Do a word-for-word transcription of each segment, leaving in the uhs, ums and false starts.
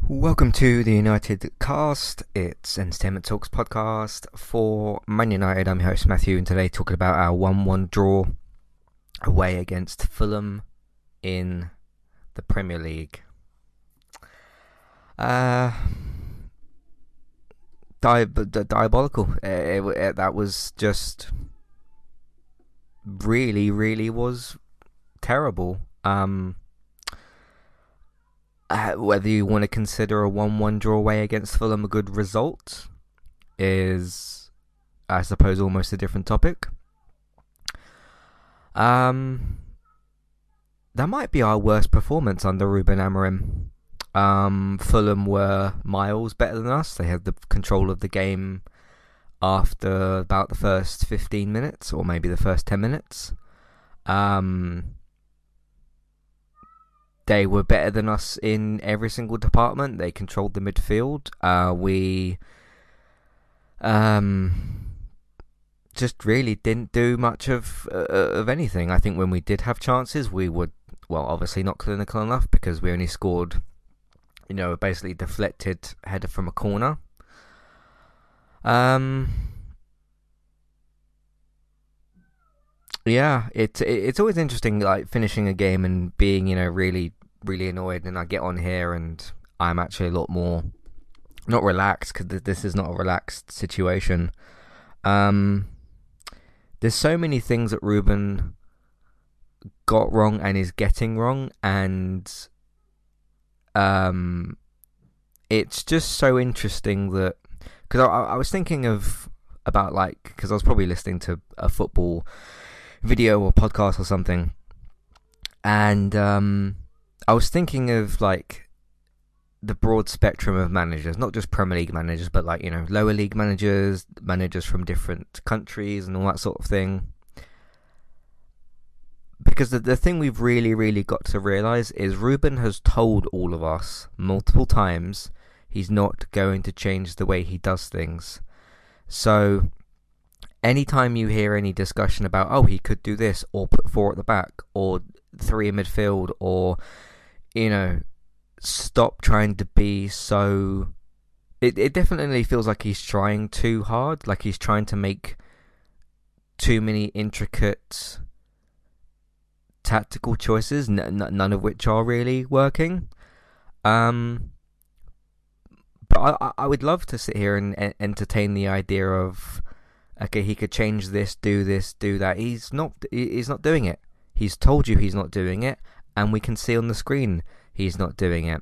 Welcome to the United Cast. It's Entertainment Talks podcast for Man United. I'm your host Matthew, and today talking about our one one draw away against Fulham in the Premier League. Uh, di- di- diabolical. It, it, it, that was just really, really was terrible. Um. Uh, whether you want to consider a one one draw away against Fulham a good result is, I suppose, almost a different topic. Um, that might be our worst performance under Ruben Amorim. Um, Fulham were miles better than us. They had the control of the game after about the first fifteen minutes, or maybe the first ten minutes. Um... They were better than us in every single department. They controlled the midfield. Uh, we um, just really didn't do much of uh, of anything. I think when we did have chances, we were, well, obviously not clinical enough because we only scored, you know, basically deflected header from a corner. Um, yeah, it, it it's always interesting, like finishing a game and being, you know, really. really annoyed, and I get on here and I'm actually a lot more not relaxed because this is not a relaxed situation. Um, there's so many things that Ruben got wrong and is getting wrong, and um, it's just so interesting that because I, I was thinking of about like because I was probably listening to a football video or podcast or something, and um. I was thinking of like the broad spectrum of managers, not just Premier League managers, but like, you know, lower league managers, managers from different countries and all that sort of thing. Because the, the thing we've really, really got to realise is Ruben has told all of us multiple times he's not going to change the way he does things. So anytime you hear any discussion about, oh, he could do this, or put four at the back, or three in midfield, or, you know, stop trying to be so... It, it definitely feels like he's trying too hard, like he's trying to make too many intricate tactical choices, n- n- none of which are really working. Um, but I, I would love to sit here and e- entertain the idea of, okay, he could change this, do this, do that. He's not. He's not doing it. He's told you he's not doing it, and we can see on the screen he's not doing it.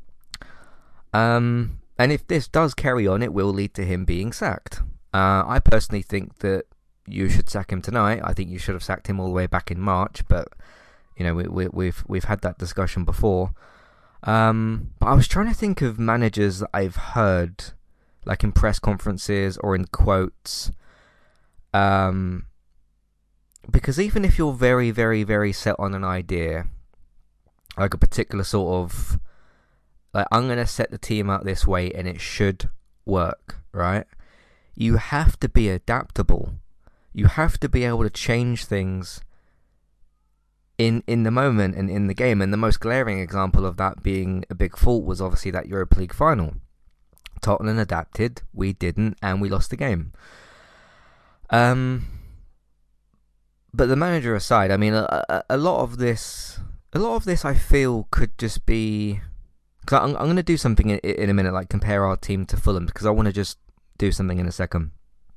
Um, and if this does carry on, it will lead to him being sacked. Uh, I personally think that you should sack him tonight. I think you should have sacked him all the way back in March, but you know we, we, we've we've had that discussion before. Um, but I was trying to think of managers that I've heard, like in press conferences or in quotes. Um. Because even if you're very, very, very set on an idea, like a particular sort of, like, I'm going to set the team out this way and it should work, right? You have to be adaptable. You have to be able to change things in in the moment and in the game. And the most glaring example of that being a big fault was obviously that Europa League final. Tottenham adapted, we didn't, and we lost the game. Um... But the manager aside, I mean, a, a, a lot of this, a lot of this, I feel could just be. Because I'm, I'm going to do something in, in a minute, like compare our team to Fulham, because I want to just do something in a second.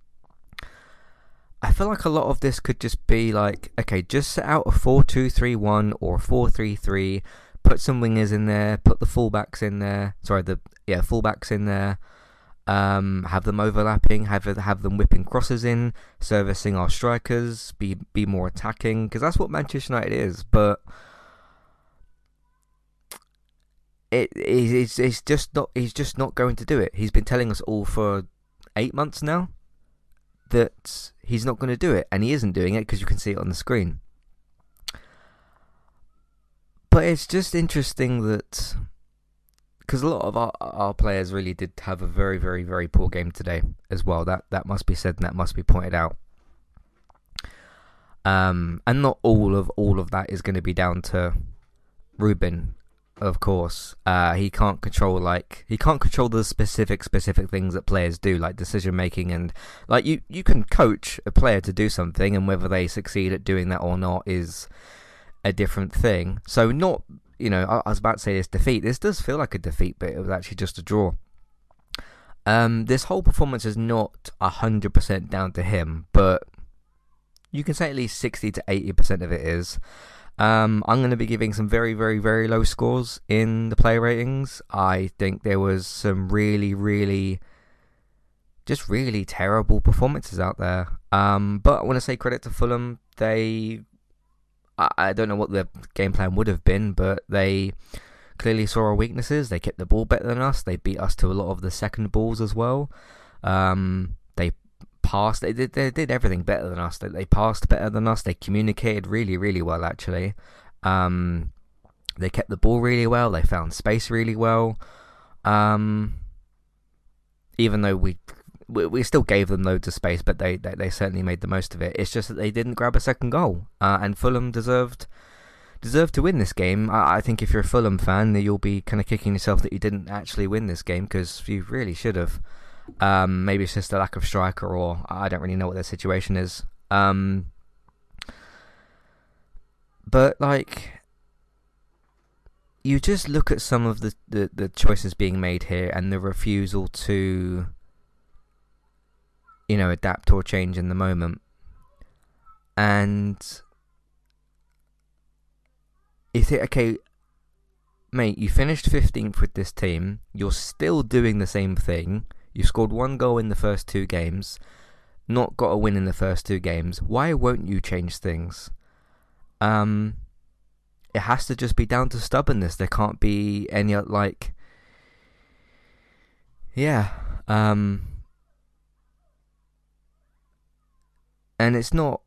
I feel like a lot of this could just be like, okay, just set out a four two three one or a four three three, put some wingers in there, put the fullbacks in there. Sorry, the yeah fullbacks in there. Um, have them overlapping, have have them whipping crosses in, servicing our strikers, be be more attacking, because that's what Manchester United is. But it is it's just not. He's just not going to do it. He's been telling us all for eight months now that he's not going to do it, and he isn't doing it because you can see it on the screen. But it's just interesting that. Because a lot of our, our players really did have a very, very, very poor game today as well. That that must be said and that must be pointed out. Um, and not all of all of that is going to be down to Ruben. of course. Uh, he can't control like he can't control the specific specific things that players do, like decision making, and like you you can coach a player to do something, and whether they succeed at doing that or not is a different thing. So not, you know, I, I was about to say this defeat. This does feel like a defeat, but it was actually just a draw. Um, this whole performance is not a hundred percent down to him, but you can say at least sixty to eighty percent of it is. Um, I'm going to be giving some very, very, very low scores in the player ratings. I think there was some really, really, just really terrible performances out there. Um, but I want to say credit to Fulham. They, I, I don't know what the game plan would have been, but they clearly saw our weaknesses. They kept the ball better than us. They beat us to a lot of the second balls as well. Um, they passed. They did. They did everything better than us. They, they passed better than us. They communicated really, really well. Actually, um, they kept the ball really well. They found space really well. Um, even though we, we we still gave them loads of space, but they, they they certainly made the most of it. It's just that they didn't grab a second goal, uh, and Fulham deserved deserved to win this game. I, I think if you're a Fulham fan, you'll be kind of kicking yourself that you didn't actually win this game, because you really should have. Um, maybe it's just a lack of striker, or I don't really know what their situation is. Um, but like, you just look at some of the, the, the choices being made here, and the refusal to, you know, adapt or change in the moment. And you think, okay, mate, you finished fifteenth with this team. You're still doing the same thing. You scored one goal in the first two games, not got a win in the first two games. Why won't you change things? Um, it has to just be down to stubbornness. There can't be any, like, yeah. Um, and it's not,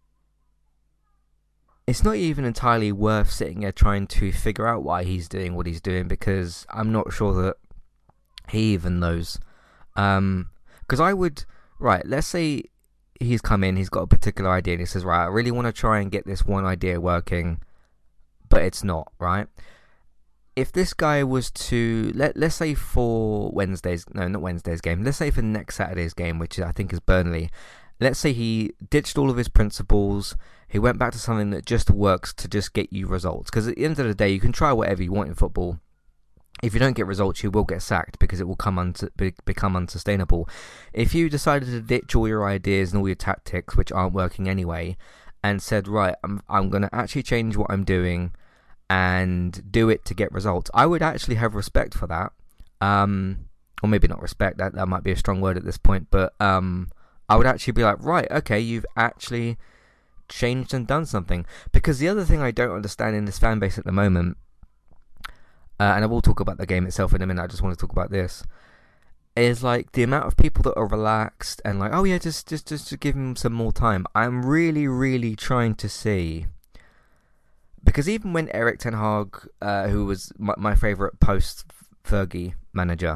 it's not even entirely worth sitting there trying to figure out why he's doing what he's doing, because I'm not sure that he even knows. Um, because I would, right, let's say he's come in, he's got a particular idea, and he says, right, I really want to try and get this one idea working, but it's not, right? If this guy was to, let, let's say for Wednesday's, no, not Wednesday's game, let's say for next Saturday's game, which I think is Burnley, let's say he ditched all of his principles, he went back to something that just works to just get you results, because at the end of the day, you can try whatever you want in football. If you don't get results, you will get sacked, because it will come un- be- become unsustainable. If you decided to ditch all your ideas and all your tactics, which aren't working anyway, and said, right, I'm I'm going to actually change what I'm doing and do it to get results, I would actually have respect for that. Um, or maybe not respect, that, that might be a strong word at this point, but um, I would actually be like, right, okay, you've actually changed and done something. Because the other thing I don't understand in this fan base at the moment, Uh, and I will talk about the game itself in a minute, I just want to talk about this, is like the amount of people that are relaxed and like, oh yeah, just just just to give him some more time. I'm really, really trying to see, because even when Erik ten Hag, uh, who was my, my favourite post-Fergie manager,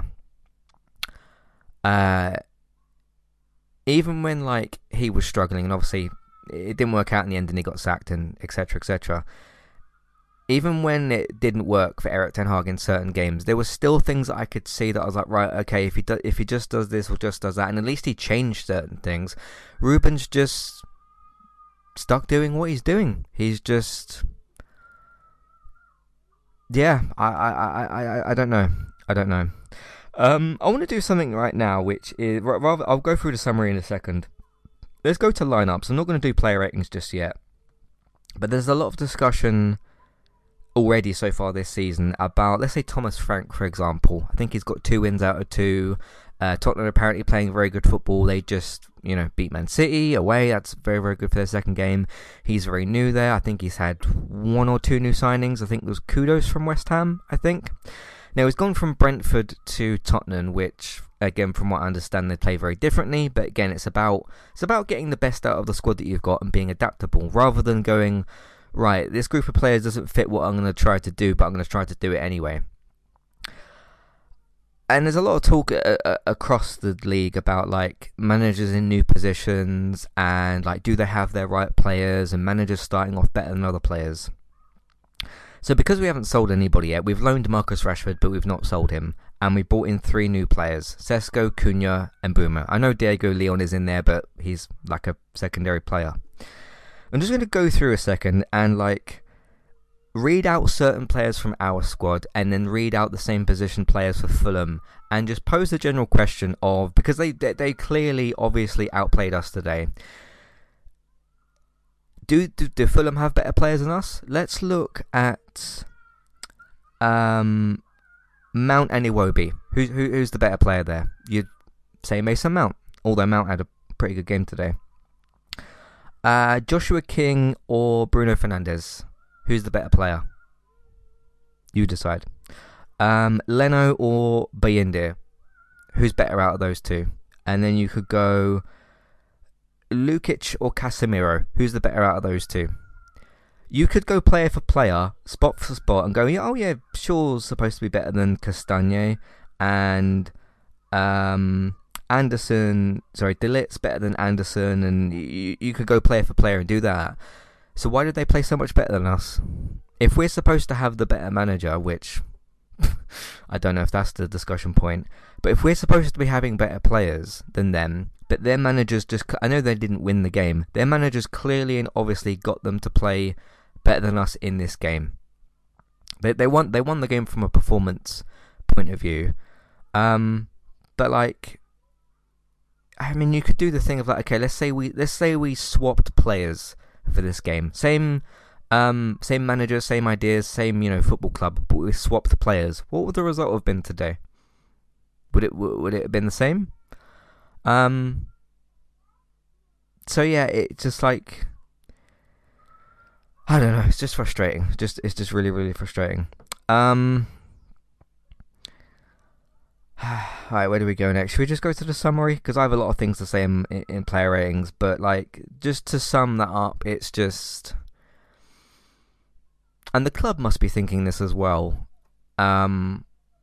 uh, even when like he was struggling, and obviously it didn't work out in the end and he got sacked and et cetera, et cetera, even when it didn't work for Erik ten Hag in certain games, there were still things that I could see that I was like, right, okay, if he do, if he just does this or just does that, and at least he changed certain things. Ruben's just stuck doing what he's doing. He's just, yeah, I I, I, I, I don't know. I don't know. Um, I want to do something right now, which is, rather, I'll go through the summary in a second. Let's go to lineups. I'm not going to do player ratings just yet, but there's a lot of discussion already so far this season about, let's say, Thomas Frank, for example. I think he's got two wins out of two. Uh, Tottenham apparently playing very good football. They just, you know, beat Man City away. That's very, very good for their second game. He's very new there. I think he's had one or two new signings. I think there was Kudos from West Ham, I think. Now, he's gone from Brentford to Tottenham, which, again, from what I understand, they play very differently. But again, it's about it's about getting the best out of the squad that you've got and being adaptable, rather than going, right, this group of players doesn't fit what I'm going to try to do, but I'm going to try to do it anyway. And there's a lot of talk uh, uh, across the league about like managers in new positions and like, do they have their right players, and managers starting off better than other players. So because we haven't sold anybody yet, we've loaned Marcus Rashford, but we've not sold him. And we brought in three new players, Sesko, Cunha and Boomer. I know Diego Leon is in there, but he's like a secondary player. I'm just going to go through a second and like read out certain players from our squad and then read out the same position players for Fulham and just pose the general question of, because they they clearly obviously outplayed us today. Do, do do Fulham have better players than us? Let's look at um, Mount and Iwobi. Who's who, who's the better player there? You'd say Mason Mount, although Mount had a pretty good game today. Uh, Joshua King or Bruno Fernandes? Who's the better player? You decide. Um, Leno or Bayindir? Who's better out of those two? And then you could go Lukic or Casemiro. Who's the better out of those two? You could go player for player, spot for spot, and go, yeah, oh yeah, Shaw's supposed to be better than Castagne, and um, Anderson, sorry, De Ligt's better than Anderson, and you, you could go player for player and do that. So why did they play so much better than us? If we're supposed to have the better manager, which I don't know if that's the discussion point, but if we're supposed to be having better players than them, but their managers just, I know they didn't win the game, their managers clearly and obviously got them to play better than us in this game. They they won they won the game from a performance point of view, um, but like, I mean, you could do the thing of like, okay, let's say we let's say we swapped players for this game, same um same manager, same ideas, same you know football club, but we swapped the players. What would the result have been today? Would it would it have been the same? Um. So yeah, it's just like, I don't know. It's just frustrating. Just it's just really really frustrating. Um. Alright, where do we go next? Should we just go to the summary? Because I have a lot of things to say in, in player ratings, but like just to sum that up, it's just, and the club must be thinking this as well. Um.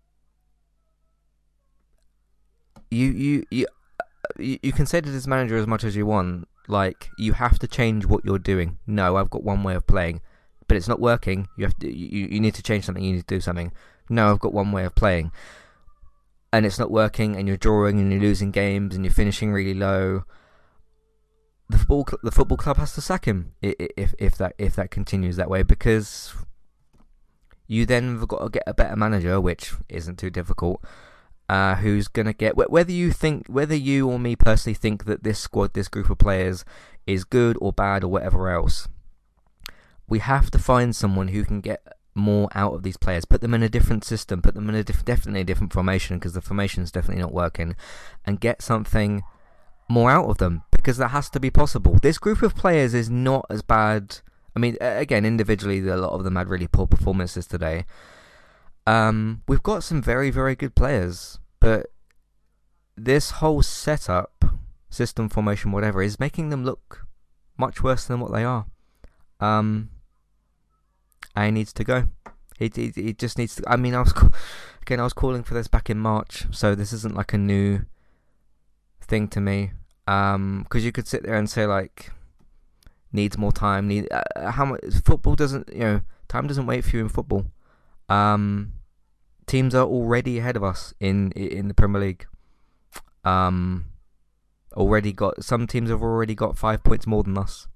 You you you. You can say to this manager as much as you want, like, you have to change what you're doing. No, I've got one way of playing, but it's not working. You have to, you, you need to change something, you need to do something. No, I've got one way of playing, and it's not working, and you're drawing, and you're losing games, and you're finishing really low. The football, the football club has to sack him if if that if that continues that way, because you then have got to get a better manager, which isn't too difficult. Uh, who's gonna get, whether you think, whether you or me personally think that this squad, this group of players is good or bad or whatever else, we have to find someone who can get more out of these players, put them in a different system, put them in a diff- definitely a different formation, because the formation is definitely not working, and get something more out of them, because that has to be possible. This group of players is not as bad. I mean, again, individually, a lot of them had really poor performances today. Um, we've got some very, very good players, but this whole setup, system, formation, whatever, is making them look much worse than what they are. Um, and he needs to go. He, he, he just needs to. I mean, I was again, I was calling for this back in March, so this isn't like a new thing to me. Um, because you could sit there and say like, needs more time. Need uh, how much football doesn't, you know, time doesn't wait for you in football. Um, teams are already ahead of us in in the Premier League. Um, already got some teams have already got five points more than us.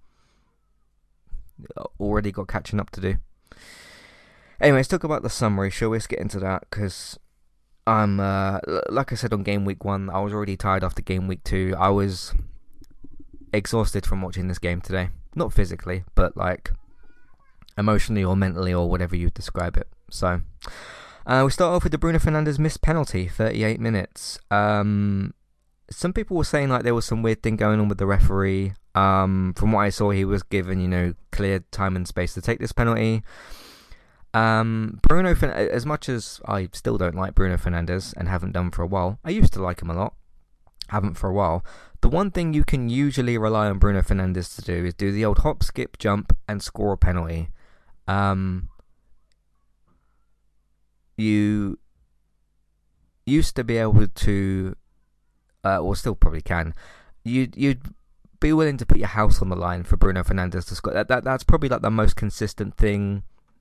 Already got catching up to do. Anyway, let's talk about the summary. Shall we let's get into that? Because I'm uh, like I said on game week one, I was already tired after game week two. I was exhausted from watching this game today. Not physically, but like emotionally or mentally or whatever you describe it. So, uh, we start off with the Bruno Fernandes missed penalty, thirty-eight minutes. Um, some people were saying like there was some weird thing going on with the referee. Um, from what I saw, he was given, you know, clear time and space to take this penalty. Um, Bruno, as much as I still don't like Bruno Fernandes and haven't done for a while, I used to like him a lot. Haven't for a while. The one thing you can usually rely on Bruno Fernandes to do is do the old hop, skip, jump, and score a penalty. Um. You used to be able to, uh, or still probably can, you'd, you'd be willing to put your house on the line for Bruno Fernandes to score. That, that That's probably like the most consistent thing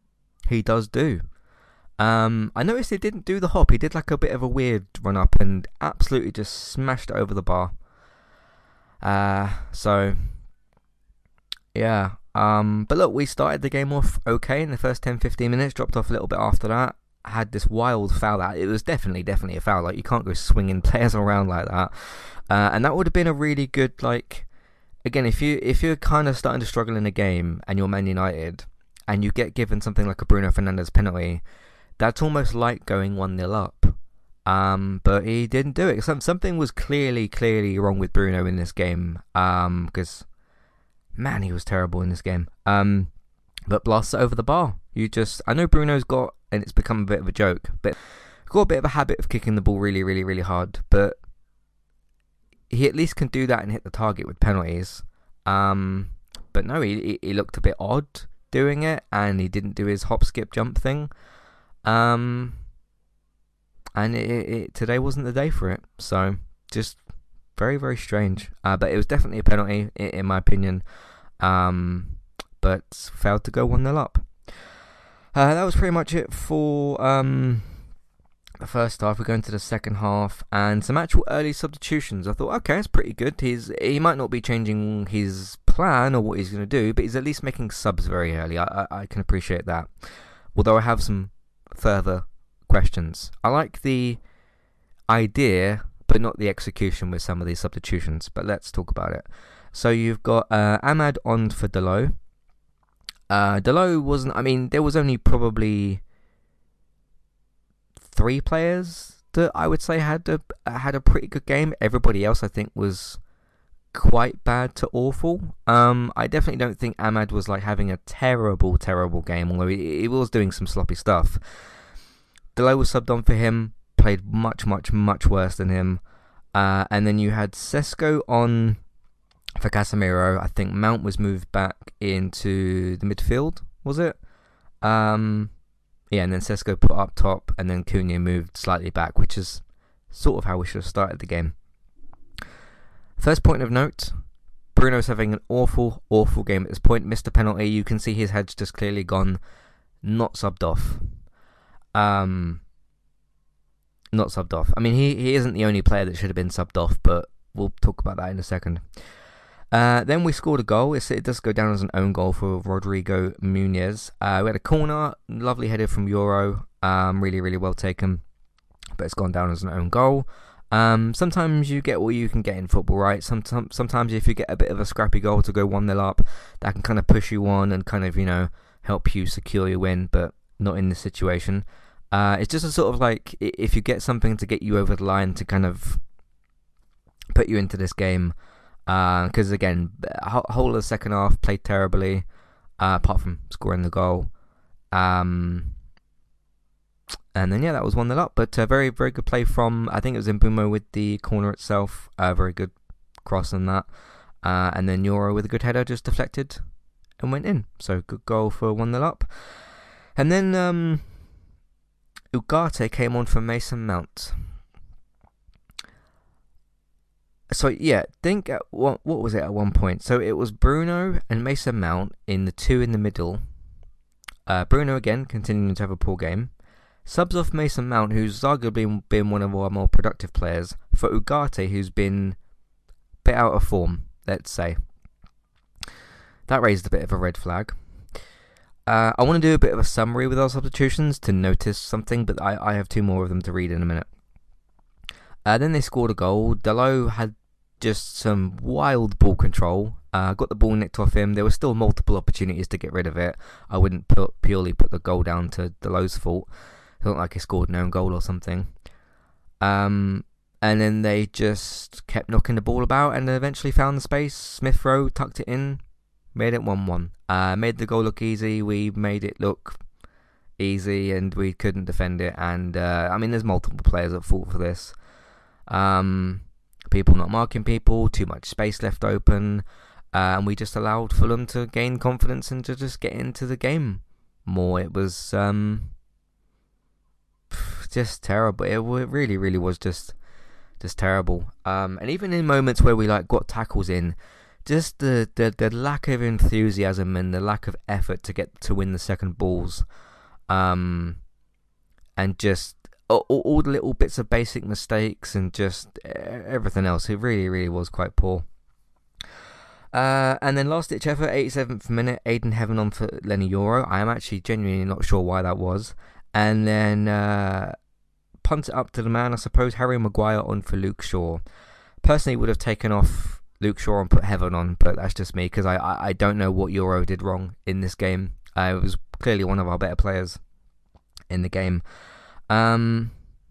he does do. Um, I noticed he didn't do the hop. He did like a bit of a weird run up and absolutely just smashed it over the bar. Uh, so, yeah. Um, but look, we started the game off okay in the first ten fifteen minutes, dropped off a little bit after that. Had this wild foul out. It was definitely, definitely a foul. Like, you can't go swinging players around like that. Uh, and that would have been a really good, like, again, if, you, if you're kind of starting to struggle in a game and you're Man United and you get given something like a Bruno Fernandes penalty, that's almost like going one nil up. Um, but he didn't do it. Some, something was clearly, clearly wrong with Bruno in this game. Um, because, man, he was terrible in this game. Um, but blasts it over the bar. You just, I know Bruno's got, and it's become a bit of a joke, but got a bit of a habit of kicking the ball really, really, really hard. But he at least can do that and hit the target with penalties. Um, but no, he, he looked a bit odd doing it, and he didn't do his hop, skip, jump thing. Um, and it, it, today wasn't the day for it. So, just very, very strange. Uh, but it was definitely a penalty, in, in my opinion. Um, but failed to go one nil up. Uh, that was pretty much it for um, the first half. We're going to the second half and some actual early substitutions. I thought, okay, that's pretty good. He's he might not be changing his plan or what he's going to do, but he's at least making subs very early. I, I, I can appreciate that. Although I have some further questions. I like the idea, but not the execution with some of these substitutions. But let's talk about it. So you've got uh, Amad on for Dalot. Uh, Dalot wasn't, I mean, there was only probably three players that I would say had a, had a pretty good game. Everybody else, I think, was quite bad to awful. Um, I definitely don't think Amad was like having a terrible, terrible game, although he, he was doing some sloppy stuff. Dalot was subbed on for him, played much, much, much worse than him. Uh, and then you had Sesko on for Casemiro. I think Mount was moved back into the midfield, was it? Um, yeah, and then Sesko put up top, and then Cunha moved slightly back, which is sort of how we should have started the game. First point of note, Bruno's having an awful, awful game at this point. Missed a penalty. You can see his head's just clearly gone. Not subbed off. Um, not subbed off. I mean, he, he isn't the only player that should have been subbed off, but we'll talk about that in a second. Uh, then we scored a goal. It's, it does go down as an own goal for Rodrigo Muniz. Uh, we had a corner, lovely header from Euro. Um, really, really well taken, but it's gone down as an own goal. Um, sometimes you get what you can get in football, right? Sometimes, sometimes if you get a bit of a scrappy goal to go one nil up, that can kind of push you on and kind of, you know, help you secure your win, but not in this situation. Uh, it's just a sort of like, if you get something to get you over the line to kind of put you into this game, because uh, again, whole of the second half played terribly, uh, apart from scoring the goal. Um... And then, yeah, that was one nil up. But uh, very, very good play from, I think it was Mbeumo with the corner itself. Uh, very good cross on that. Uh, and then Euro with a good header just deflected and went in. So, good goal for one nil up. And then um, Ugarte came on for Mason Mount. So, yeah, think, at what, what was it at one point? So, it was Bruno and Mason Mount in the two in the middle. Uh, Bruno, again, continuing to have a poor game. Subs off Mason Mount, who's arguably been one of our more productive players, for Ugarte, who's been a bit out of form, let's say. That raised a bit of a red flag. Uh, I want to do a bit of a summary with our substitutions to notice something, but I, I have two more of them to read in a minute. Uh, then they scored a goal. Dalot had just some wild ball control. Uh, got the ball nicked off him. There were still multiple opportunities to get rid of it. I wouldn't put, purely put the goal down to Dalot's fault. It looked like he scored an own goal or something. Um, and then they just kept knocking the ball about and eventually found the space. Smith Rowe tucked it in, made it one one. Uh, made the goal look easy. We made it look easy and we couldn't defend it. And, uh, I mean, there's multiple players at fault for this. Um, people not marking people, too much space left open. Uh, and we just allowed Fulham to gain confidence and to just get into the game more. It was... Um, just terrible. It really, really was just, just terrible. Um, and even in moments where we like got tackles in, just the, the, the lack of enthusiasm and the lack of effort to get to win the second balls. um, and just all, all the little bits of basic mistakes and just everything else. It really, really was quite poor. Uh, and then last ditch effort, eighty-seventh minute, Aiden Heaven on for Lenny Yoro. I am actually genuinely not sure why that was. And then uh, punt it up to the man, I suppose, Harry Maguire on for Luke Shaw. Personally, would have taken off Luke Shaw and put Heaven on, but that's just me because I, I, I don't know what Yoro did wrong in this game. Uh, it was clearly one of our better players in the game. Um,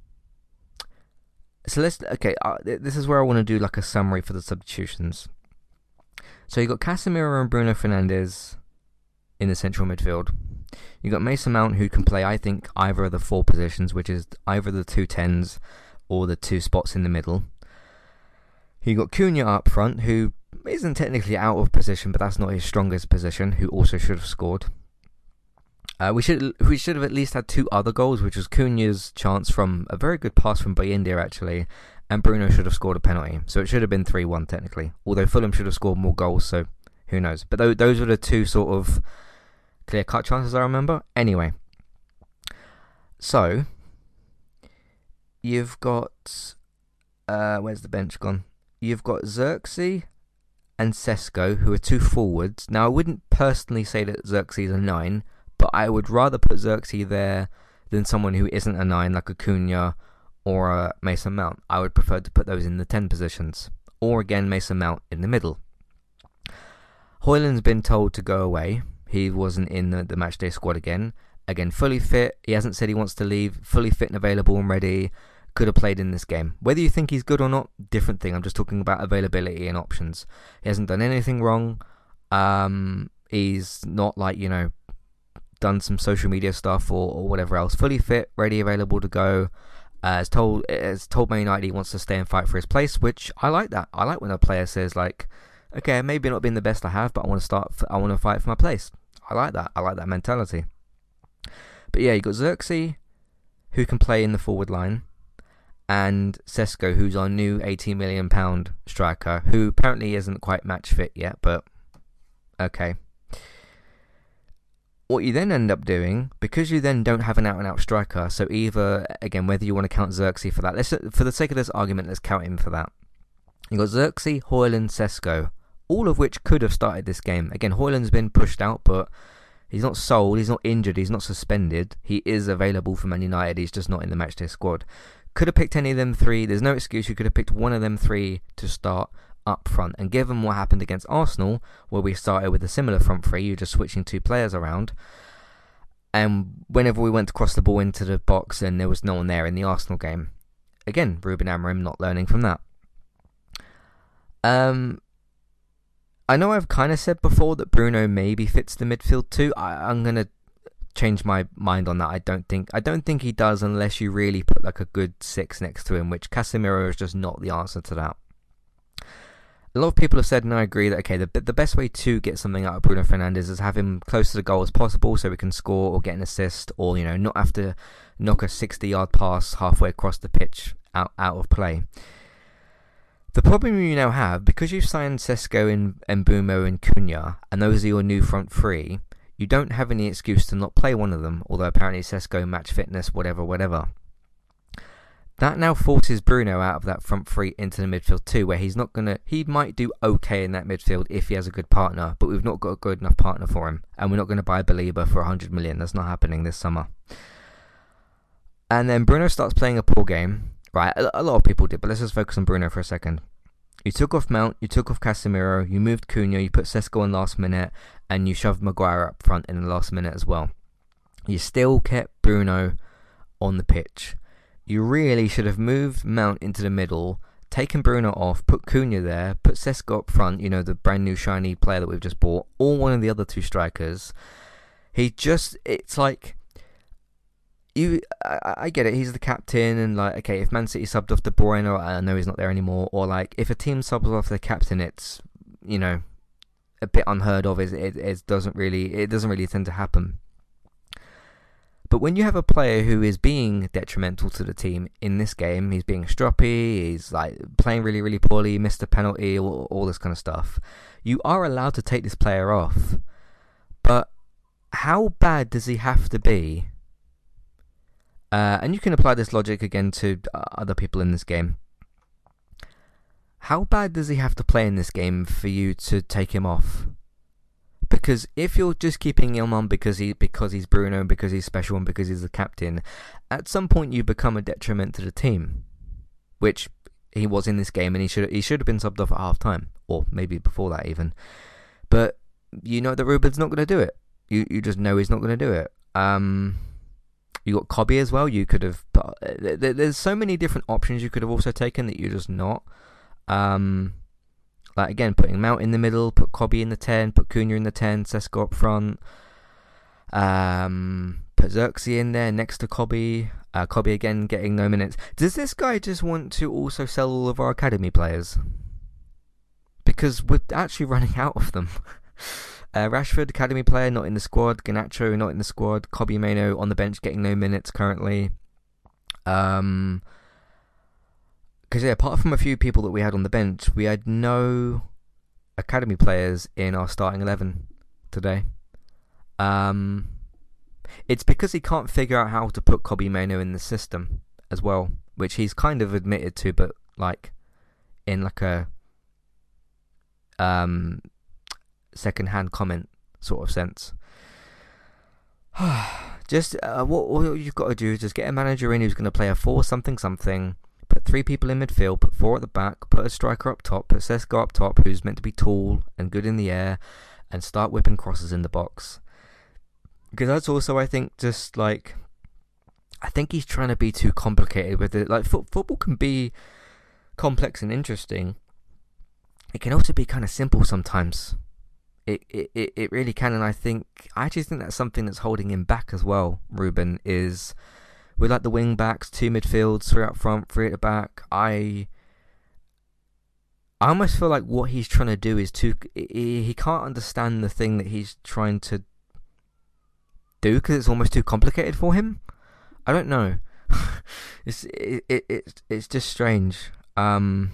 so let's okay. Uh, this is where I want to do like a summary for the substitutions. So you got Casemiro and Bruno Fernandes in the central midfield. You got Mason Mount, who can play, I think, either of the four positions, which is either the two tens or the two spots in the middle. You got Cunha up front, who isn't technically out of position, but that's not his strongest position, who also should have scored. Uh, we should we should have at least had two other goals, which was Cunha's chance from a very good pass from Bayindir, actually, and Bruno should have scored a penalty. So it should have been three one technically, although Fulham should have scored more goals, so who knows. But th- those were the two sort of clear-cut chances I remember. Anyway, so you've got... Uh, where's the bench gone? You've got Xerxes and Sesko, who are two forwards. Now, I wouldn't personally say that Xerxes is a nine, but I would rather put Xerxes there than someone who isn't a nine, like a Cunha or a Mason Mount. I would prefer to put those in the ten positions. Or again, Mason Mount in the middle. Højlund's been told to go away. He wasn't in the, the matchday squad again. Again, fully fit. He hasn't said he wants to leave. Fully fit and available and ready. Could have played in this game. Whether you think he's good or not, different thing. I'm just talking about availability and options. He hasn't done anything wrong. Um, he's not like, you know, done some social media stuff or, or whatever else. Fully fit, ready, available to go. Uh, has told has told Man United he wants to stay and fight for his place, which I like that. I like when a player says like, okay, maybe not been the best I have, but I want to start. For, I want to fight for my place. I like that. I like that mentality. But yeah, you got Xerxes, who can play in the forward line, and Sesko, who's our new eighteen million pound striker, who apparently isn't quite match fit yet, but okay. What you then end up doing, because you then don't have an out-and-out striker, so either, again, whether you want to count Xerxes for that, let's, for the sake of this argument, let's count him for that. You've got Xerxes, Højlund, Sesko, all of which could have started this game. Again, Højlund's been pushed out, but he's not sold, he's not injured, he's not suspended. He is available for Man United, he's just not in the matchday squad. Could have picked any of them three, there's no excuse, you could have picked one of them three to start up front. And given what happened against Arsenal, where we started with a similar front three, you're just switching two players around, and whenever we went to cross the ball into the box and there was no one there in the Arsenal game, again, Ruben Amorim not learning from that. Um, I know I've kind of said before that Bruno maybe fits the midfield too. I, I'm gonna change my mind on that. I don't think I don't think he does unless you really put like a good six next to him, which Casemiro is just not the answer to that. A lot of people have said, and I agree, that okay, the the best way to get something out of Bruno Fernandes is have him close to the goal as possible, so we can score or get an assist, or you know, not have to knock a sixty-yard pass halfway across the pitch out out of play. The problem you now have, because you've signed Sesko and Mbeumo and Cunha, and those are your new front three, you don't have any excuse to not play one of them. Although apparently Sesko match fitness, whatever, whatever. That now forces Bruno out of that front three into the midfield too, where he's not gonna. He might do okay in that midfield if he has a good partner, but we've not got a good enough partner for him, and we're not going to buy Belieber for a hundred million. That's not happening this summer. And then Bruno starts playing a poor game. Right, a, a lot of people did, but let's just focus on Bruno for a second. You took off Mount, you took off Casemiro, you moved Cunha, you put Sesko in last minute, and you shoved Maguire up front in the last minute as well. You still kept Bruno on the pitch. You really should have moved Mount into the middle, taken Bruno off, put Cunha there, put Sesko up front, you know, the brand new shiny player that we've just bought, or one of the other two strikers. He just, it's like, you, I, I get it, he's the captain, and like, okay, if Man City subbed off De Bruyne, or I know he's not there anymore, or like, if a team subs off their captain, it's, you know, a bit unheard of, it, it, it doesn't really, it doesn't really tend to happen. But when you have a player who is being detrimental to the team in this game, he's being stroppy, he's like playing really, really poorly, missed a penalty, all, all this kind of stuff, you are allowed to take this player off. But how bad does he have to be Uh, and you can apply this logic again to uh, other people in this game. How bad does he have to play in this game for you to take him off? Because if you're just keeping him on because he because he's Bruno, because he's special, and because he's the captain, at some point you become a detriment to the team, which he was in this game, and he should he should have been subbed off at half time, or maybe before that even. But you know that Ruben's not going to do it. You you just know he's not going to do it. Um, you got Kobe as well. You could have. There's so many different options you could have also taken that you're just not. Um, like again, putting Mount in the middle, put Kobe in the ten, put Cunha in the ten, Sesko up front. Um, put Xerxes in there next to Kobe. Uh, Kobe again getting no minutes. Does this guy just want to also sell all of our academy players? Because we're actually running out of them. uh, Rashford, academy player, not in the squad. Garnacho, not in the squad. Kobe Mainoo on the bench, getting no minutes currently. Um, because yeah, apart from a few people that we had on the bench, we had no academy players in our starting eleven today. Um, it's because he can't figure out how to put Kobe Mainoo in the system as well, which he's kind of admitted to, but like in like a um second-hand comment sort of sense. just uh, what all you've got to do is just get a manager in who's going to play a four something something. Put three people in midfield, put four at the back, put a striker up top, put Sesko up top, who's meant to be tall and good in the air, and start whipping crosses in the box. Because that's also, I think, just like, I think he's trying to be too complicated with it. Like, fo- football can be complex and interesting. It can also be kind of simple sometimes. It, it, it, it really can, and I think, I actually think that's something that's holding him back as well, Ruben, is with like the wing backs, two midfields, three up front, three at the back. I I almost feel like what he's trying to do is too. He, he can't understand the thing that he's trying to do because it's almost too complicated for him. I don't know. it's it, it it's it's just strange. Um.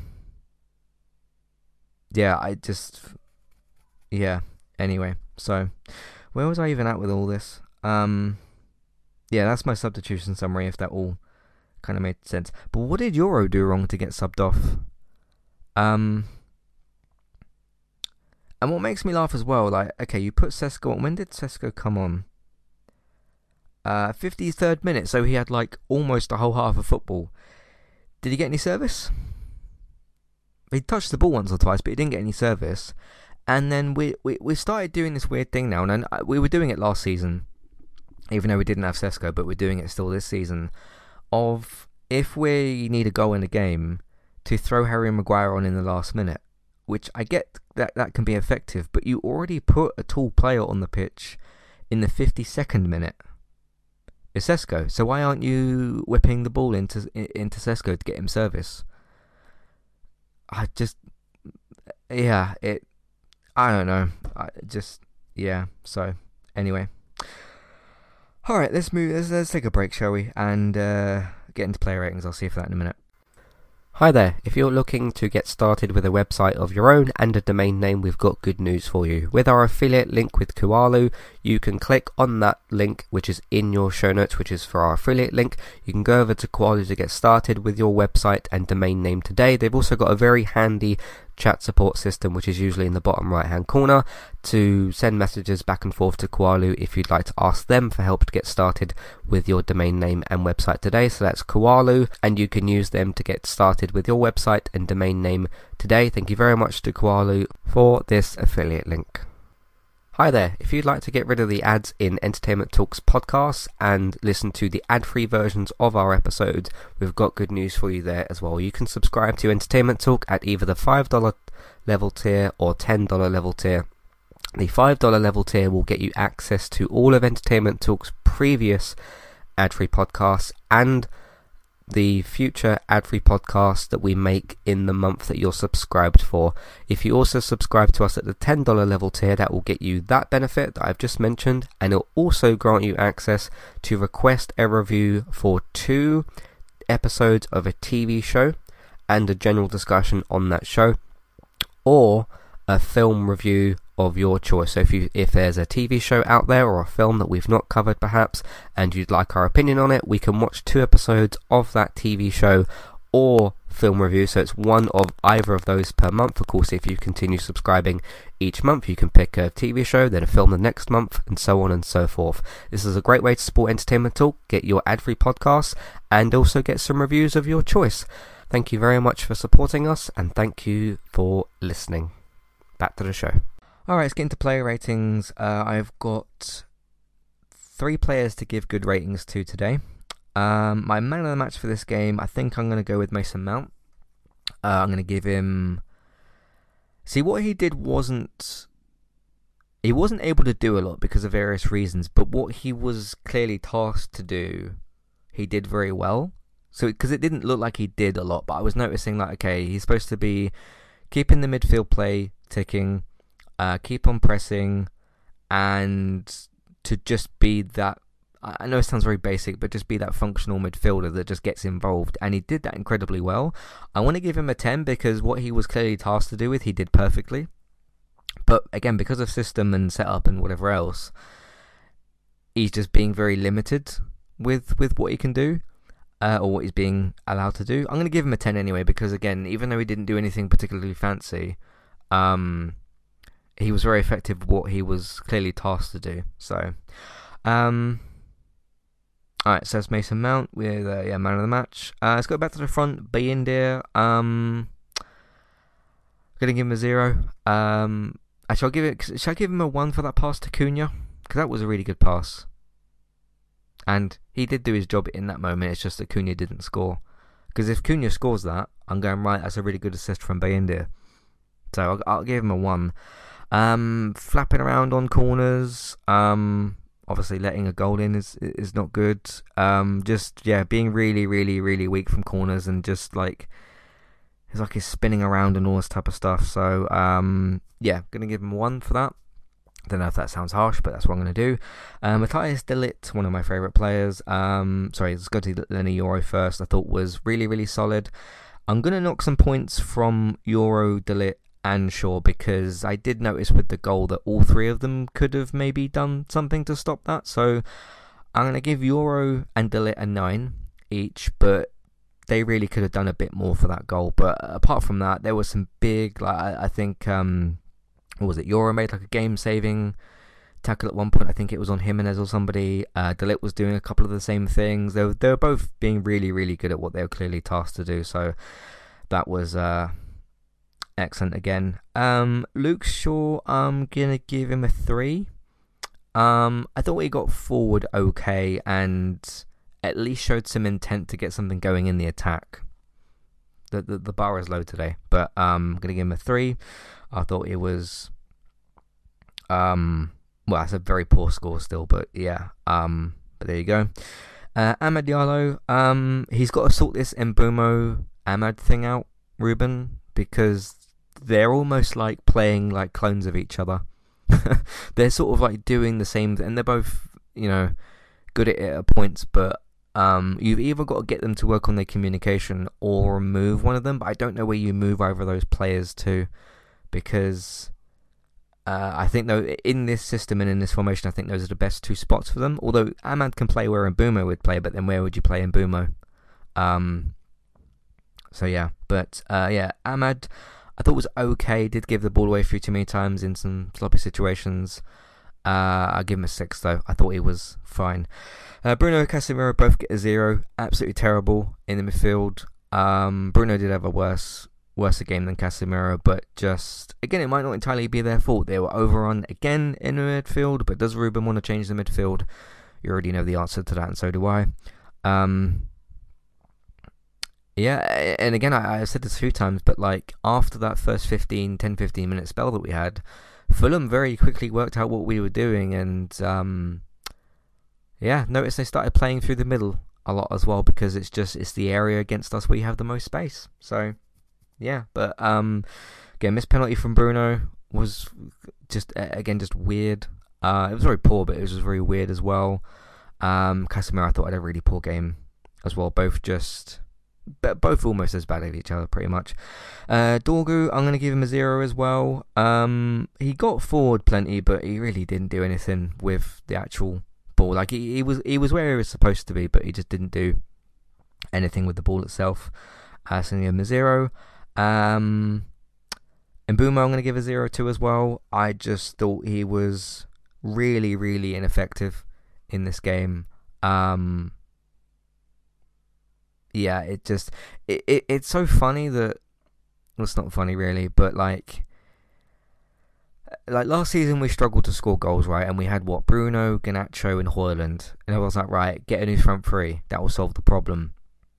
Yeah, I just. Yeah. Anyway, so where was I even at with all this? Um. Yeah, that's my substitution summary, if that all kind of made sense. But what did Euro do wrong to get subbed off? Um, and what makes me laugh as well, like, okay, you put Sesko on. When did Sesko come on? Uh, fifty-third minute, so he had, like, almost a whole half of football. Did he get any service? He touched the ball once or twice, but he didn't get any service. And then we, we, we started doing this weird thing now, and we were doing it last season, even though we didn't have Sesko, but we're doing it still this season, of if we need a goal in a game, to throw Harry Maguire on in the last minute, which I get that that can be effective, but you already put a tall player on the pitch in the fifty-second minute. It's Sesko, so why aren't you whipping the ball into into Sesko to get him service? I just, yeah, it, I don't know, I just, yeah, so, anyway. Alright, let's move, let's, let's take a break, shall we, and uh, get into player ratings. I'll see you for that in a minute. Hi there, if you're looking to get started with a website of your own and a domain name, we've got good news for you. With our affiliate link with Kualu, you can click on that link which is in your show notes, which is for our affiliate link. You can go over to Kualu to get started with your website and domain name today. They've also got a very handy chat support system, which is usually in the bottom right hand corner, to send messages back and forth to Kualu if you'd like to ask them for help to get started with your domain name and website today. So that's Kualu, and you can use them to get started with your website and domain name today. Thank you very much to Kualu for this affiliate link. Hi there, if you'd like to get rid of the ads in Entertainment Talks podcasts and listen to the ad-free versions of our episodes, we've got good news for you there as well. You can subscribe to Entertainment Talk at either the five dollars level tier or ten dollars level tier. The five dollars level tier will get you access to all of Entertainment Talk's previous ad-free podcasts and the future ad-free podcasts that we make in the month that you're subscribed for. If you also subscribe to us at the ten dollars level tier, that will get you that benefit that I've just mentioned, and it'll also grant you access to request a review for two episodes of a T V show and a general discussion on that show, or a film review of your choice. So if you if there's a T V show out there or a film that we've not covered perhaps, and you'd like our opinion on it, we can watch two episodes of that T V show or film review. So it's one of either of those per month. Of course, if you continue subscribing each month, you can pick a T V show, then a film the next month, and so on and so forth. This is a great way to support Entertainment Talk, get your ad-free podcasts, and also get some reviews of your choice. Thank you very much for supporting us, and thank you for listening. Back to the show. Alright, let's get into player ratings. Uh, I've got three players to give good ratings to today. Um, my man of the match for this game, I think I'm going to go with Mason Mount. Uh, I'm going to give him... See, what he did wasn't... He wasn't able to do a lot because of various reasons, but what he was clearly tasked to do, he did very well. So, because it didn't look like he did a lot, but I was noticing like, okay, he's supposed to be keeping the midfield play ticking, uh, keep on pressing, and to just be that... I know it sounds very basic, but just be that functional midfielder that just gets involved, and he did that incredibly well. I want to give him a ten because what he was clearly tasked to do with, he did perfectly. But again, because of system and setup and whatever else, he's just being very limited with, with what he can do, uh, or what he's being allowed to do. I'm going to give him a ten anyway because, again, even though he didn't do anything particularly fancy, um, he was very effective with what he was clearly tasked to do. So, um... Alright, so it's Mason Mount with uh, yeah, man of the match. Uh, let's go back to the front. Bayindir. Um, gonna give him a zero. Um, actually, I'll give it. Should I give him a one for that pass to Cunha? Because that was a really good pass, and he did do his job in that moment. It's just that Cunha didn't score. Because if Cunha scores that, I'm going right. That's a really good assist from Bayindir. So I'll, I'll give him a one. Um, flapping around on corners. Um. Obviously, letting a goal in is is not good. Um, just yeah, being really, really, really weak from corners and just like it's like he's spinning around and all this type of stuff. So um, yeah, gonna give him one for that. Don't know if that sounds harsh, but that's what I'm gonna do. Um, Matthias de Ligt, one of my favourite players. Um, sorry, let's go to Lenny Euro first. I thought was really, really solid. I'm gonna knock some points from Euro, de Ligt, and Shaw because I did notice with the goal that all three of them could have maybe done something to stop that. So I'm going to give Euro and de Ligt a nine each, but they really could have done a bit more for that goal. But apart from that, there was some big, like I, I think, um, what was it? Euro made like a game-saving tackle at one point. I think it was on Jimenez or somebody. Uh, de Ligt was doing a couple of the same things. They were, they were both being really, really good at what they were clearly tasked to do. So that was... Uh, excellent again. Um, Luke Shaw, I'm gonna give him a three. Um, I thought he got forward okay and at least showed some intent to get something going in the attack. The the, the bar is low today, but um, I'm gonna give him a three. I thought it was um, well, that's a very poor score still, but yeah. Um, but there you go. Uh, Amad Diallo, um, he's got to sort this Mbeumo Amad thing out, Ruben, because they're almost like playing like clones of each other. They're sort of like doing the same thing, and they're both, you know, good at it at points, but um, you've either got to get them to work on their communication or move one of them, but I don't know where you move either of those players to, because uh, I think though in this system and in this formation, I think those are the best two spots for them, although Amad can play where Mbeumo would play, but then where would you play Mbeumo? Um, so yeah, but uh, yeah, Amad I thought was okay, did give the ball away a few too many times in some sloppy situations. Uh, I'll give him a six though. I thought he was fine. Uh, Bruno and Casemiro both get a zero. Absolutely terrible in the midfield. Um, Bruno did have a worse worse a game than Casemiro, but just again, it might not entirely be their fault. They were overrun again in the midfield, but does Ruben want to change the midfield? You already know the answer to that, and so do I. Um, Yeah, and again, I, I've said this a few times, but like after that first fifteen, ten, fifteen minute spell that we had, Fulham very quickly worked out what we were doing, and um, yeah, notice they started playing through the middle a lot as well, because it's just it's the area against us where you have the most space. So yeah, but um, again, missed penalty from Bruno was just again just weird. Uh, it was very poor, but it was just very weird as well. Um, Casemiro, I thought had a really poor game as well. Both just but both almost as bad as each other, pretty much. Uh, Dorgu, I'm going to give him a zero as well. Um, he got forward plenty, but he really didn't do anything with the actual ball. Like he, he was, he was where he was supposed to be, but he just didn't do anything with the ball itself. Uh, so I give him a zero. Um, and Mbeumo, I'm going to give a zero to as well. I just thought he was really, really ineffective in this game. Um, yeah, it just it, it it's so funny that well, it's not funny really, but like like last season we struggled to score goals, right? And we had what Bruno, Garnacho, and Højlund, and I was like, right, get a new front three, that will solve the problem.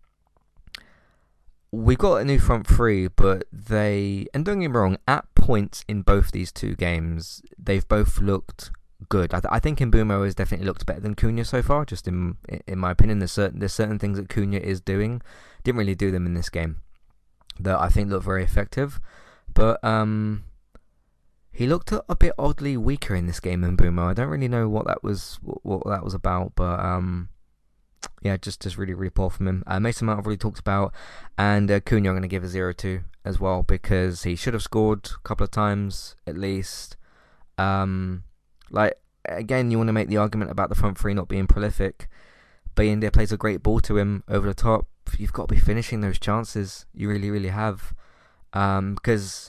We got a new front three, but they, and don't get me wrong, at points in both these two games, they've both looked good. I, th- I think Mbeumo has definitely looked better than Cunha so far. Just in in my opinion, there's certain there's certain things that Cunha is doing, didn't really do them in this game, that I think look very effective. But um, he looked a, a bit oddly weaker in this game than Mbeumo. I don't really know what that was what, what that was about, but um, yeah, just just really really poor from him. Uh, Mason Mount I've already talked about, and uh, Cunha I'm going to give a zero to as well, because he should have scored a couple of times at least. Um. Like, again, you want to make the argument about the front three not being prolific. Bayindir plays a great ball to him over the top. You've got to be finishing those chances. You really, really have. Um, because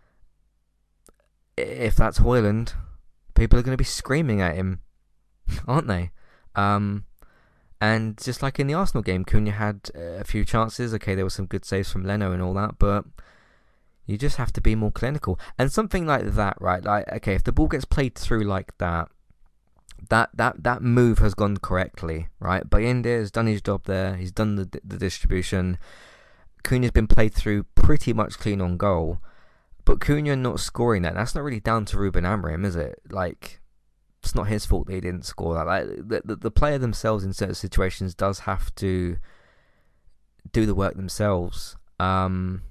if that's Højlund, people are going to be screaming at him, aren't they? Um, and just like in the Arsenal game, Cunha had a few chances. Okay, there were some good saves from Leno and all that, but you just have to be more clinical. And something like that, right? Like, okay, if the ball gets played through like that, that that, that move has gone correctly, right? Bayindir has done his job there. He's done the the distribution. Cunha's been played through pretty much clean on goal. But Cunha not scoring that, that's not really down to Ruben Amorim, is it? Like, it's not his fault that he didn't score that. Like, the, the, the player themselves in certain situations does have to do the work themselves. Um...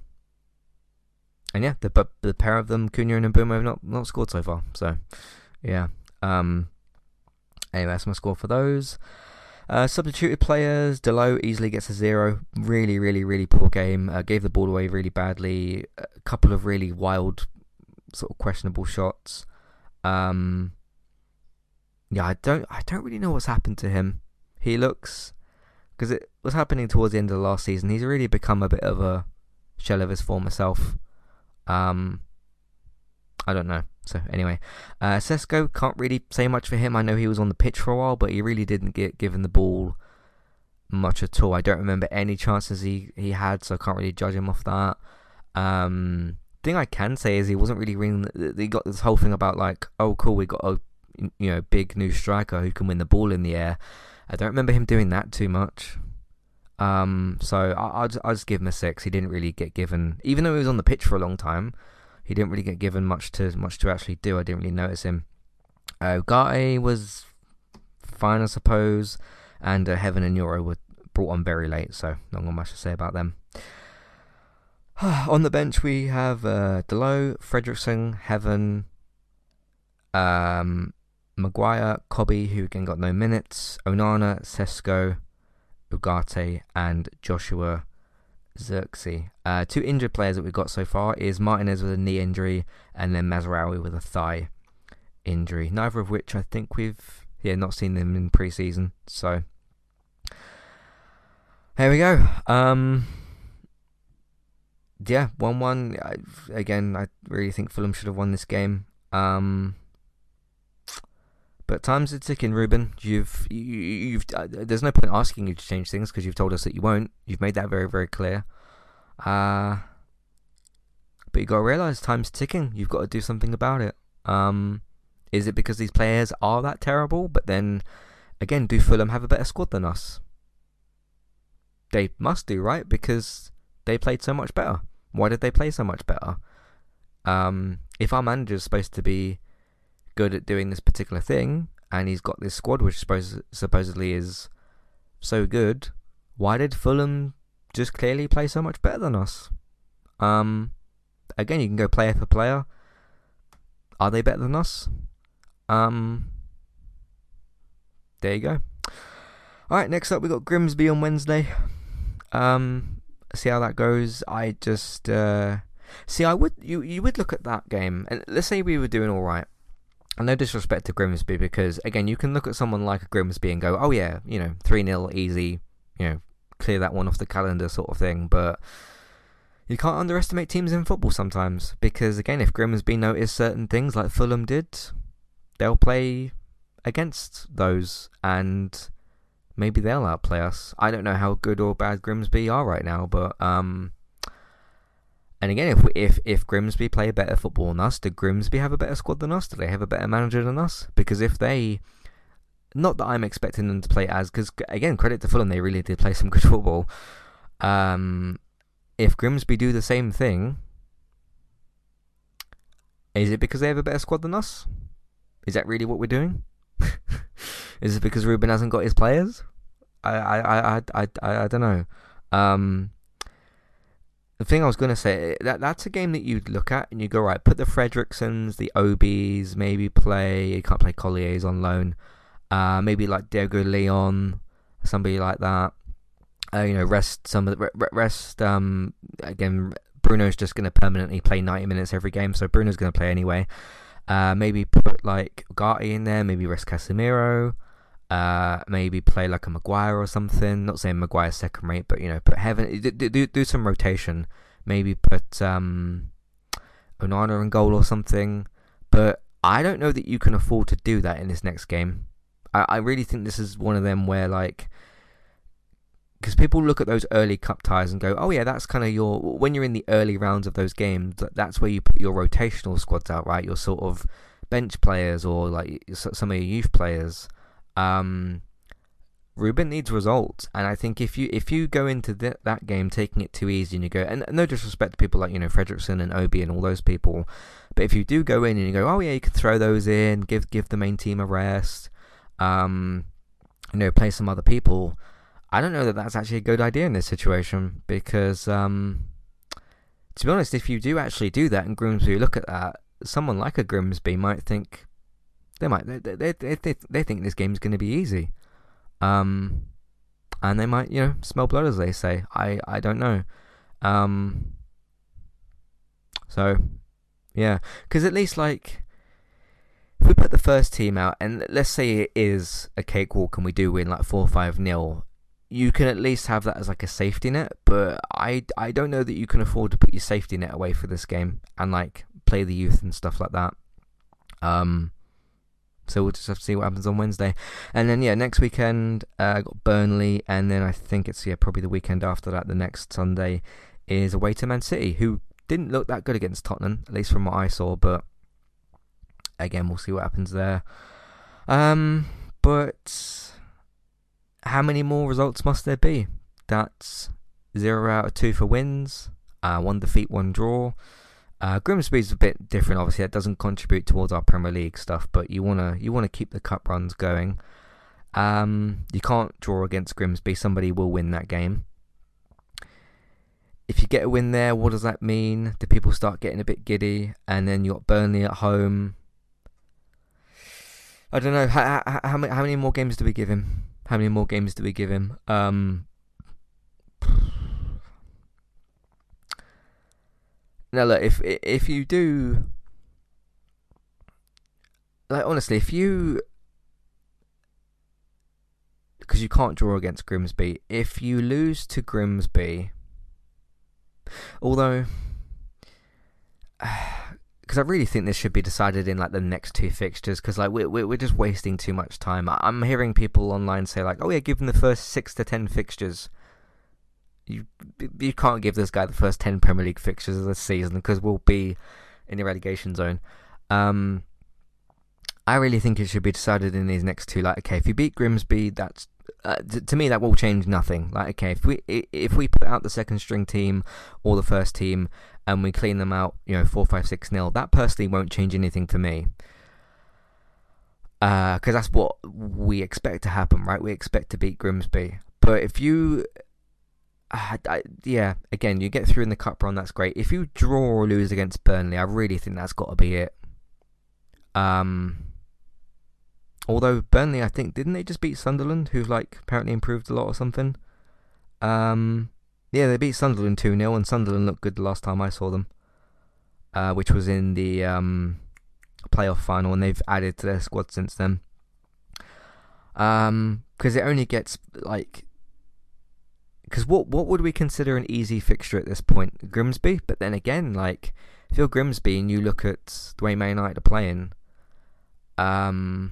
And yeah, the the pair of them, Cunha and Mbeumo, have not, not scored so far. So, yeah. Um. Anyway, that's my score for those. Uh, substituted players, Dalot easily gets a zero. Really, really, really poor game. Uh, gave the ball away really badly. A couple of really wild, sort of questionable shots. Um. Yeah, I don't, I don't really know what's happened to him. He looks, because it was happening towards the end of the last season. He's really become a bit of a shell of his former self. Um, I don't know. So anyway, uh, Sesko, can't really say much for him. I know he was on the pitch for a while, but he really didn't get given the ball much at all. I don't remember any chances he, he had, so I can't really judge him off that. Um, thing I can say is he wasn't really ringing. He got this whole thing about like, oh cool, we got a you know big new striker who can win the ball in the air. I don't remember him doing that too much. Um, so I, I'll, just, I'll just give him a six. He didn't really get given, even though he was on the pitch for a long time, he didn't really get given much to much to actually do. I didn't really notice him. Uh, Ugarte was fine, I suppose, and uh, Heaven and Euro were brought on very late, so not got much to say about them. On the bench we have uh, Dalot, Fredrickson, Heaven, um, Maguire, Kobe, who again got no minutes, Onana, Sesko, Ugarte, and Joshua Zirkzee. Uh, two injured players that we've got so far is Martinez with a knee injury and then Mazraoui with a thigh injury. Neither of which I think we've yeah not seen them in pre-season. So here we go. Um, yeah, one one. Again, I really think Fulham should have won this game. Um, But time's are ticking, Ruben. You've, you, you've. Uh, there's no point asking you to change things because you've told us that you won't. You've made that very, very clear. Uh, but you got to realise time's ticking. You've got to do something about it. Um, is it because these players are that terrible? But then, again, do Fulham have a better squad than us? They must do, right? Because they played so much better. Why did they play so much better? Um, if our manager's supposed to be good at doing this particular thing, and he's got this squad which suppose, supposedly is so good, why did Fulham just clearly play so much better than us? Um, again, you can go player for player. Are they better than us? Um, there you go. Alright, next up we got Grimsby on Wednesday. Um, See how that goes. I just uh, see. I would you you would look at that game, and let's say we were doing all right. And no disrespect to Grimsby, because again, you can look at someone like a Grimsby and go, "Oh yeah, you know, three nil easy, you know, clear that one off the calendar," sort of thing. But you can't underestimate teams in football sometimes, because again, if Grimsby notice certain things like Fulham did, they'll play against those, and maybe they'll outplay us. I don't know how good or bad Grimsby are right now, but um, and again, if we, if if Grimsby play better football than us, do Grimsby have a better squad than us? Do they have a better manager than us? Because if they, not that I'm expecting them to play as, because again, credit to Fulham, they really did play some good football. Um, if Grimsby do the same thing, is it because they have a better squad than us? Is that really what we're doing? Is it because Ruben hasn't got his players? I I I I I, I don't know. Um, the thing I was gonna say, that that's a game that you'd look at and you go, right, put the Fredricksons, the Obies, maybe play. You can't play Collier's on loan. Uh, maybe like Diego Leon, somebody like that. Uh, you know, rest some of the rest. Um, again, Bruno's just gonna permanently play ninety minutes every game, so Bruno's gonna play anyway. Uh, maybe put like Ugarte in there. Maybe rest Casemiro. Uh, maybe play like a Maguire or something. Not saying Maguire's second rate, but you know, put Heaven. Do, do, do some rotation. Maybe put um, Onana in goal or something. But I don't know that you can afford to do that in this next game. I, I really think this is one of them where like, because people look at those early cup ties and go, oh yeah, that's kind of your, when you're in the early rounds of those games, that's where you put your rotational squads out, right? Your sort of bench players or like some of your youth players. Um, Ruben needs results, and I think if you if you go into th- that game taking it too easy and you go, and no disrespect to people like, you know, Fredrickson and Obi and all those people, but if you do go in and you go, oh yeah, you could throw those in, give give the main team a rest, um, you know, play some other people. I don't know that that's actually a good idea in this situation, because um, to be honest, if you do actually do that and Grimsby look at that, someone like a Grimsby might think they might they they they, they, they think this game's going to be easy, um, and they might, you know, smell blood, as they say. I I don't know, um, so yeah, because at least like, if we put the first team out and let's say it is a cakewalk and we do win like four five nil. You can at least have that as like a safety net, but I, I don't know that you can afford to put your safety net away for this game and like play the youth and stuff like that. Um, so we'll just have to see what happens on Wednesday, and then yeah, next weekend uh, got Burnley, and then I think it's yeah probably the weekend after that, the next Sunday, is away to Man City, who didn't look that good against Tottenham, at least from what I saw, but again we'll see what happens there. Um, but. How many more results must there be? That's zero out of two for wins, uh, one defeat, one draw. Uh, Grimsby's a bit different, obviously. That doesn't contribute towards our Premier League stuff, but you wanna you wanna keep the cup runs going. Um, you can't draw against Grimsby. Somebody will win that game. If you get a win there, what does that mean? Do people start getting a bit giddy? And then you got Burnley at home. I don't know. How, how, how many how many more games do we give him? How many more games do we give him? Um, now look, if if you do, like honestly, if you, because you can't draw against Grimsby, if you lose to Grimsby, although, because I really think this should be decided in like the next two fixtures, because like we're we're just wasting too much time. I'm hearing people online say like, oh yeah, give him the first six to ten fixtures. You you can't give this guy the first ten Premier League fixtures of the season, because we'll be in the relegation zone. Um, I really think it should be decided in these next two. Like, okay, if you beat Grimsby, that's uh, t- to me that will change nothing. Like, okay, if we if we put out the second string team or the first team, and we clean them out, you know, four five six nil, that personally won't change anything for me. Because uh, that's what we expect to happen, right? We expect to beat Grimsby. But if you... Uh, I, yeah, again, you get through in the cup run, that's great. If you draw or lose against Burnley, I really think that's got to be it. Um, although Burnley, I think, didn't they just beat Sunderland, who've, like, apparently improved a lot or something? Um... Yeah, they beat Sunderland two nil, and Sunderland looked good the last time I saw them, uh, which was in the um, playoff final, and they've added to their squad since then. Um, because it only gets like, because what what would we consider an easy fixture at this point? Grimsby, but then again, like if you're Grimsby and you look at the way Man United are playing, um,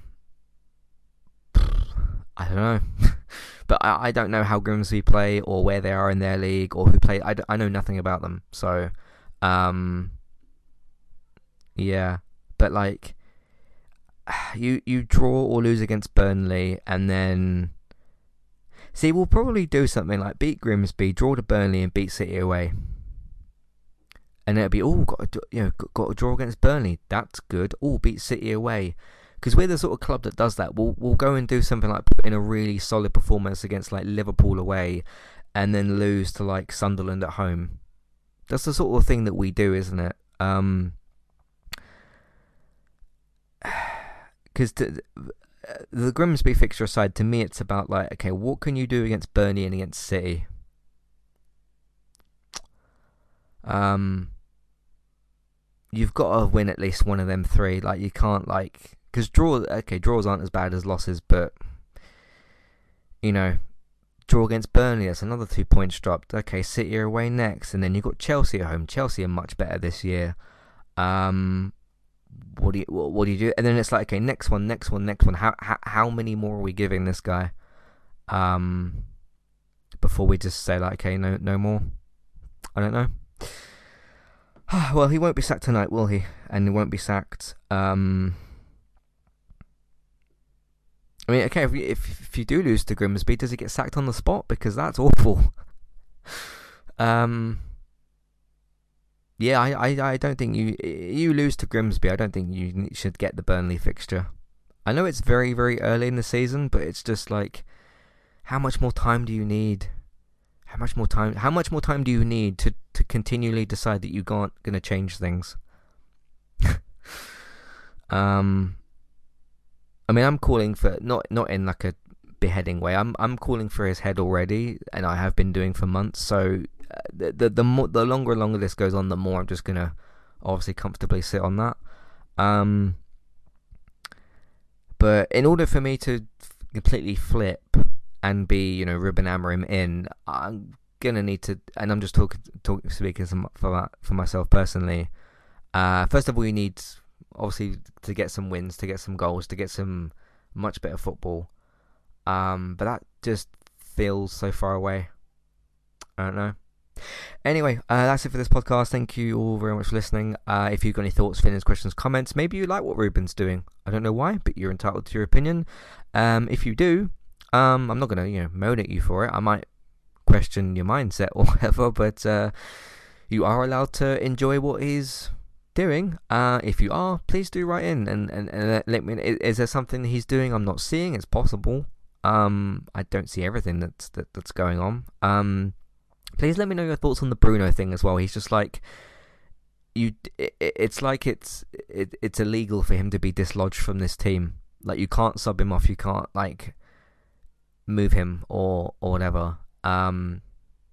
I don't know. But I, I don't know how Grimsby play or where they are in their league or who play. I, I know nothing about them. So, um, yeah. But, like, you, you draw or lose against Burnley and then... See, we'll probably do something like beat Grimsby, draw to Burnley and beat City away. And it'll be, oh, got to, you know, got to draw against Burnley. That's good. Oh, beat City away. Because we're the sort of club that does that. We'll we'll go and do something like put in a really solid performance against like Liverpool away, and then lose to like Sunderland at home. That's the sort of thing that we do, isn't it? Um, because the Grimsby fixture aside, to me it's about like, okay, what can you do against Burnley and against City? Um, you've got to win at least one of them three. Like you can't like. Because draw, okay, draws aren't as bad as losses, but, you know, draw against Burnley, that's another two points dropped. Okay, City are away next, and then you've got Chelsea at home. Chelsea are much better this year. Um, what do you, what, what do you do? And then it's like, okay, next one, next one, next one. How how, how many more are we giving this guy? Um, before we just say like, okay, no, no more. I don't know. Well, he won't be sacked tonight, will he? And he won't be sacked. Um. I mean, okay, if, if if you do lose to Grimsby, does he get sacked on the spot? Because that's awful. um, yeah, I, I, I don't think you you lose to Grimsby. I don't think you should get the Burnley fixture. I know it's very, very early in the season, but it's just like, how much more time do you need? How much more time? How much more time do you need to, to continually decide that you aren't going to change things? um. I mean, I'm calling for not not in like a beheading way. I'm I'm calling for his head already, and I have been doing for months. So uh, the the the, more, the longer and longer this goes on, the more I'm just gonna obviously comfortably sit on that. Um, but in order for me to completely flip and be, you know, Ruben Amorim in, I'm gonna need to, and I'm just talking talking speaking for for myself personally. Uh, first of all, you need. Obviously, to get some wins, to get some goals, to get some much better football. Um, but that just feels so far away. I don't know. Anyway, uh, that's it for this podcast. Thank you all very much for listening. Uh, if you've got any thoughts, feelings, questions, comments, maybe you like what Ruben's doing. I don't know why, but you're entitled to your opinion. Um, if you do, um, I'm not going to, you know, moan at you for it. I might question your mindset or whatever, but uh, you are allowed to enjoy what he's doing. Uh, if you are, please do write in and, and, and let me. Is, is there something he's doing I'm not seeing? It's possible. Um, I don't see everything that's that, that's going on. Um, please let me know your thoughts on the Bruno thing as well. He's just like you. It, it's like it's it, it's illegal for him to be dislodged from this team. Like you can't sub him off. You can't like move him or or whatever. Um.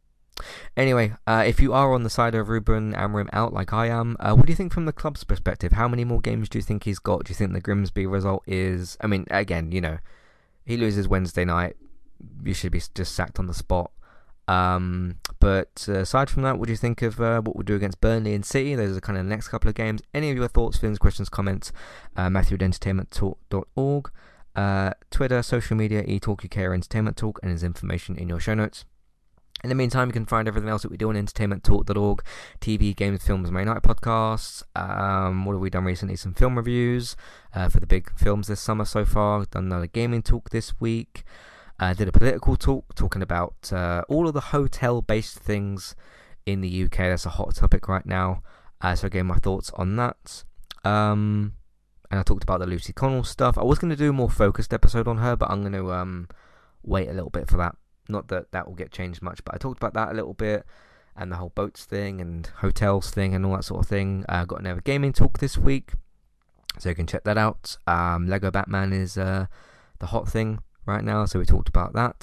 Anyway, uh, if you are on the side of Ruben Amorim out like I am, uh, what do you think from the club's perspective? How many more games do you think he's got? Do you think the Grimsby result is... I mean, again, you know, he loses Wednesday night. You should be just sacked on the spot. Um, but uh, aside from that, what do you think of uh, what we'll do against Burnley and City? Those are kind of the next couple of games. Any of your thoughts, feelings, questions, comments, uh, Matthew at entertainment talk dot org. Uh, Twitter, social media, eTalkUK or Entertainment Talk, and there's information in your show notes. In the meantime, you can find everything else that we do on entertainment talk dot org, T V, games, films, Man United podcasts. Um, what have we done recently? Some film reviews uh, for the big films this summer so far. Done another gaming talk this week. Uh, did a political talk talking about uh, all of the hotel-based things in the U K. That's a hot topic right now. Uh, so I gave my thoughts on that. Um, and I talked about the Lucy Connell stuff. I was going to do a more focused episode on her, but I'm going to um, wait a little bit for that. Not that that will get changed much, but I talked about that a little bit, and the whole boats thing, and hotels thing, and all that sort of thing. I uh, got another gaming talk this week, so you can check that out. Um, Lego Batman is uh, the hot thing right now, so we talked about that.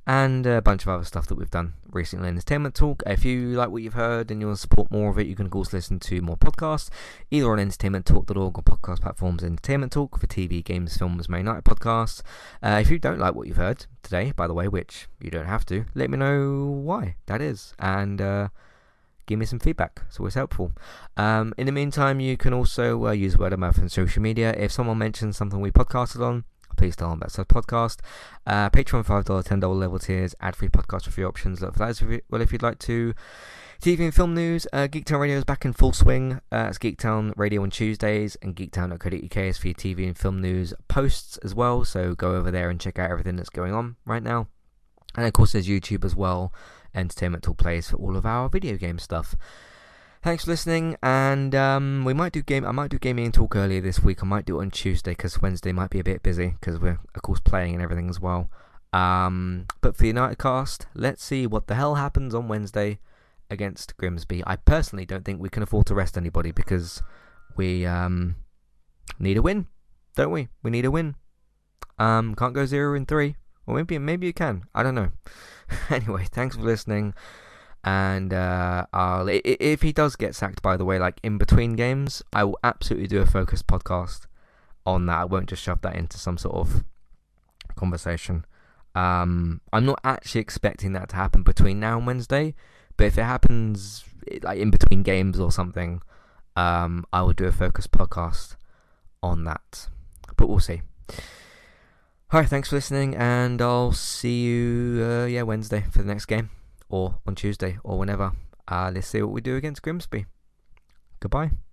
and a bunch of other stuff that we've done recently in Entertainment Talk. If you like what you've heard and you want to support more of it, you can of course listen to more podcasts, either on entertainment talk dot org or podcast platforms. Entertainment Talk for T V, games, films, Man United podcasts. Uh, if you don't like what you've heard today, by the way, which you don't have to, let me know why that is, and uh, give me some feedback. It's always helpful. Um, in the meantime, you can also uh, use word of mouth on social media. If someone mentions something we podcasted on, please tell them about such podcast. Uh, Patreon five dollars, ten dollars level tiers, ad-free podcast review options. Look for that as well if you'd like to. T V and film news. Uh, Geektown Radio is back in full swing. Uh, it's Geektown Radio on Tuesdays, and geektown dot co dot uk is for your T V and film news posts as well. So go over there and check out everything that's going on right now. And of course, there's YouTube as well. Entertainment Talk plays for all of our video game stuff. Thanks for listening, and um, we might do game. I might do gaming talk earlier this week. I might do it on Tuesday because Wednesday might be a bit busy because we're of course playing and everything as well. Um, but for the United cast, let's see what the hell happens on Wednesday against Grimsby. I personally don't think we can afford to rest anybody because we um, need a win, don't we? We need a win. Um, can't go zero in three, or maybe maybe you can. I don't know. Anyway, thanks for listening. And uh, I'll, if he does get sacked, by the way, like in between games, I will absolutely do a focused podcast on that. I won't just shove that into some sort of conversation. Um, I'm not actually expecting that to happen between now and Wednesday, but if it happens like in between games or something, um, I will do a focused podcast on that. But we'll see. Alright, thanks for listening, and I'll see you uh, yeah Wednesday for the next game, or on Tuesday, or whenever. Uh, let's see what we do against Grimsby. Goodbye.